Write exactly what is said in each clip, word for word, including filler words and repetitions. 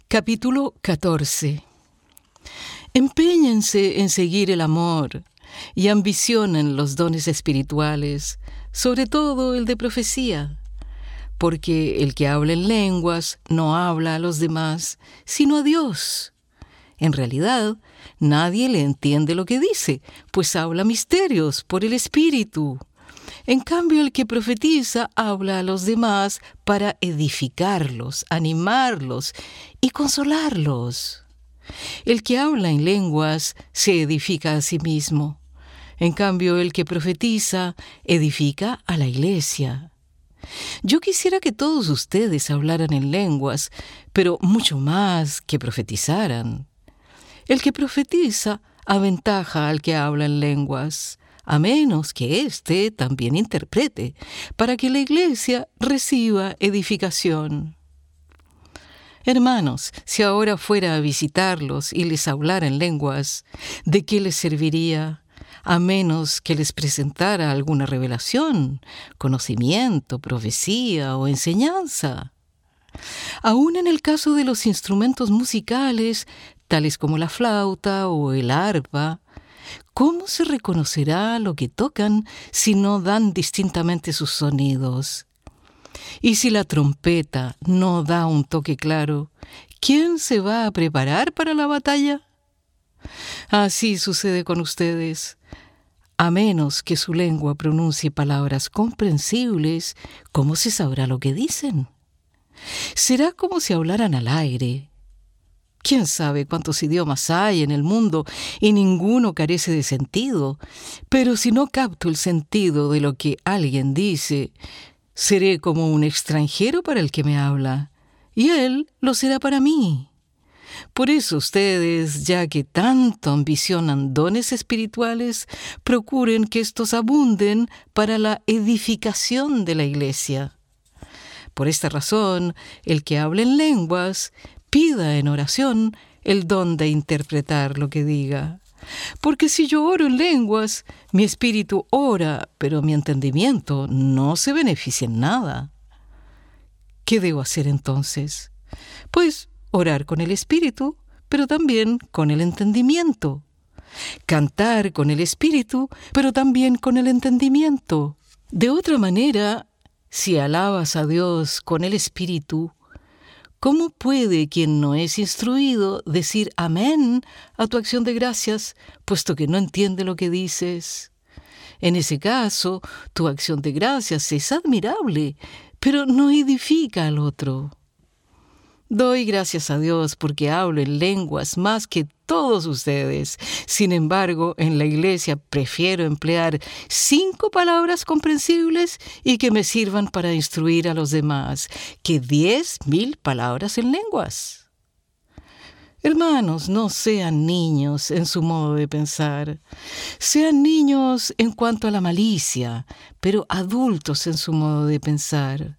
Capítulo catorce. Empeñense en seguir el amor y ambicionen los dones espirituales, sobre todo el de profecía, porque el que habla en lenguas no habla a los demás, sino a Dios. En realidad, nadie le entiende lo que dice, pues habla misterios por el Espíritu. En cambio, el que profetiza habla a los demás para edificarlos, animarlos y consolarlos. El que habla en lenguas se edifica a sí mismo. En cambio, el que profetiza edifica a la iglesia. Yo quisiera que todos ustedes hablaran en lenguas, pero mucho más que profetizaran. El que profetiza aventaja al que habla en lenguas, a menos que éste también interprete, para que la iglesia reciba edificación. Hermanos, si ahora fuera a visitarlos y les hablara en lenguas, ¿de qué les serviría? A menos que les presentara alguna revelación, conocimiento, profecía o enseñanza. Aún en el caso de los instrumentos musicales, tales como la flauta o el arpa, ¿cómo se reconocerá lo que tocan si no dan distintamente sus sonidos? Y si la trompeta no da un toque claro, ¿quién se va a preparar para la batalla? Así sucede con ustedes. A menos que su lengua pronuncie palabras comprensibles, ¿cómo se sabrá lo que dicen? Será como si hablaran al aire. ¿Quién sabe cuántos idiomas hay en el mundo y ninguno carece de sentido? Pero si no capto el sentido de lo que alguien dice, seré como un extranjero para el que me habla, y él lo será para mí. Por eso ustedes, ya que tanto ambicionan dones espirituales, procuren que estos abunden para la edificación de la iglesia. Por esta razón, el que hable en lenguas, pida en oración el don de interpretar lo que diga. Porque si yo oro en lenguas, mi espíritu ora, pero mi entendimiento no se beneficia en nada. ¿Qué debo hacer entonces? Pues orar con el espíritu, pero también con el entendimiento. Cantar con el espíritu, pero también con el entendimiento. De otra manera, si alabas a Dios con el espíritu, ¿cómo puede quien no es instruido decir amén a tu acción de gracias, puesto que no entiende lo que dices? En ese caso, tu acción de gracias es admirable, pero no edifica al otro. Doy gracias a Dios porque hablo en lenguas más que todos ustedes. Sin embargo, en la iglesia prefiero emplear cinco palabras comprensibles y que me sirvan para instruir a los demás, que diez mil palabras en lenguas. Hermanos, no sean niños en su modo de pensar. Sean niños en cuanto a la malicia, pero adultos en su modo de pensar.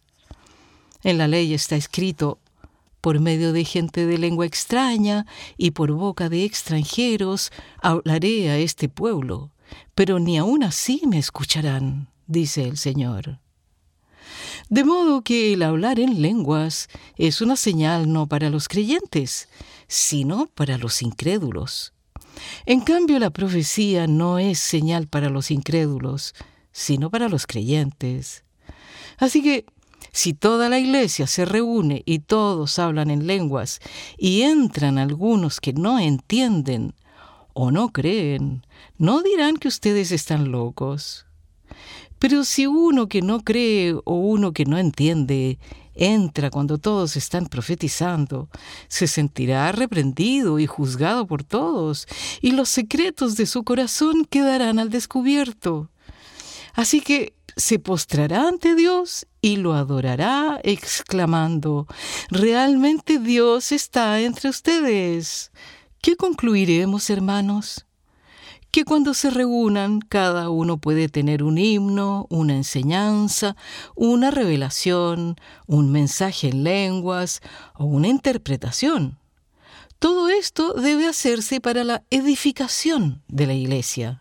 En la ley está escrito: por medio de gente de lengua extraña y por boca de extranjeros hablaré a este pueblo, pero ni aun así me escucharán, dice el Señor. De modo que el hablar en lenguas es una señal no para los creyentes, sino para los incrédulos. En cambio, la profecía no es señal para los incrédulos, sino para los creyentes. Así que, si toda la iglesia se reúne y todos hablan en lenguas y entran algunos que no entienden o no creen, no dirán que ustedes están locos. Pero si uno que no cree o uno que no entiende entra cuando todos están profetizando, se sentirá reprendido y juzgado por todos, y los secretos de su corazón quedarán al descubierto. Así que se postrará ante Dios y lo adorará, exclamando: «Realmente Dios está entre ustedes». ¿Qué concluiremos, hermanos? Que cuando se reúnan, cada uno puede tener un himno, una enseñanza, una revelación, un mensaje en lenguas o una interpretación. Todo esto debe hacerse para la edificación de la iglesia.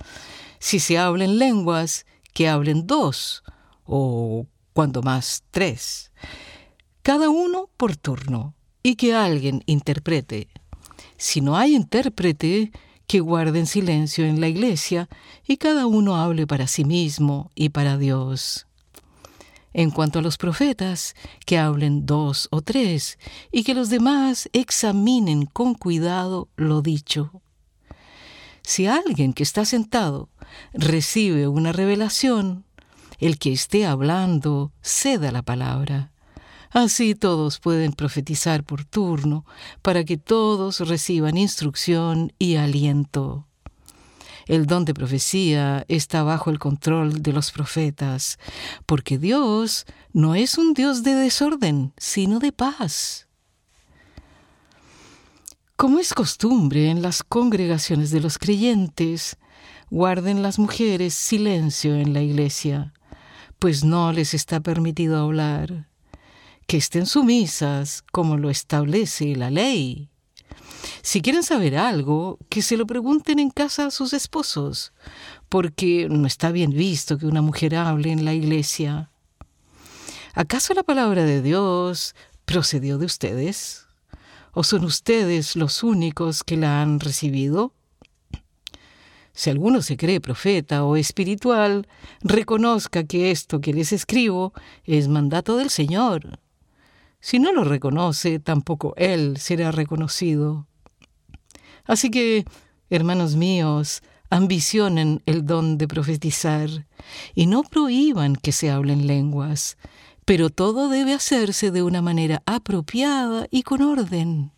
Si se habla en lenguas, que hablen dos, o cuando más tres, cada uno por turno, y que alguien interprete. Si no hay intérprete, que guarden silencio en la iglesia y cada uno hable para sí mismo y para Dios. En cuanto a los profetas, que hablen dos o tres y que los demás examinen con cuidado lo dicho. Si alguien que está sentado recibe una revelación, el que esté hablando ceda la palabra. Así todos pueden profetizar por turno, para que todos reciban instrucción y aliento. El don de profecía está bajo el control de los profetas, porque Dios no es un Dios de desorden, sino de paz. Como es costumbre en las congregaciones de los creyentes, guarden las mujeres silencio en la iglesia, pues no les está permitido hablar. Que estén sumisas, como lo establece la ley. Si quieren saber algo, que se lo pregunten en casa a sus esposos, porque no está bien visto que una mujer hable en la iglesia. ¿Acaso la palabra de Dios procedió de ustedes? ¿O son ustedes los únicos que la han recibido? Si alguno se cree profeta o espiritual, reconozca que esto que les escribo es mandato del Señor. Si no lo reconoce, tampoco él será reconocido. Así que, hermanos míos, ambicionen el don de profetizar y no prohíban que se hablen lenguas, pero todo debe hacerse de una manera apropiada y con orden.